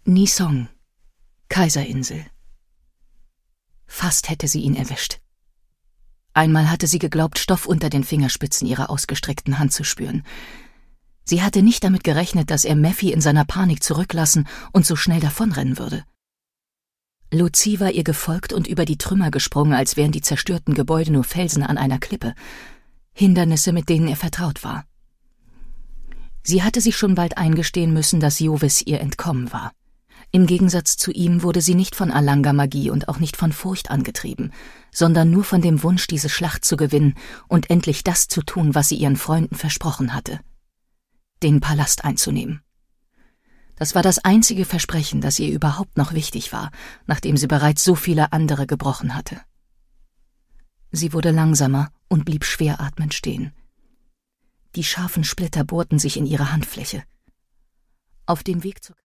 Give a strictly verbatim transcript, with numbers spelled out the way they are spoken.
Nisong, Kaiserinsel. Fast hätte sie ihn erwischt. Einmal hatte sie geglaubt, Stoff unter den Fingerspitzen ihrer ausgestreckten Hand zu spüren. Sie hatte nicht damit gerechnet, dass er Mephi in seiner Panik zurücklassen und so schnell davonrennen würde. Lucie war ihr gefolgt und über die Trümmer gesprungen, als wären die zerstörten Gebäude nur Felsen an einer Klippe. Hindernisse, mit denen er vertraut war. Sie hatte sich schon bald eingestehen müssen, dass Jovis ihr entkommen war. Im Gegensatz zu ihm wurde sie nicht von Alanga-Magie und auch nicht von Furcht angetrieben, sondern nur von dem Wunsch, diese Schlacht zu gewinnen und endlich das zu tun, was sie ihren Freunden versprochen hatte: den Palast einzunehmen. Das war das einzige Versprechen, das ihr überhaupt noch wichtig war, nachdem sie bereits so viele andere gebrochen hatte. Sie wurde langsamer und blieb schwer atmend stehen. Die scharfen Splitter bohrten sich in ihre Handfläche. Auf dem Weg zur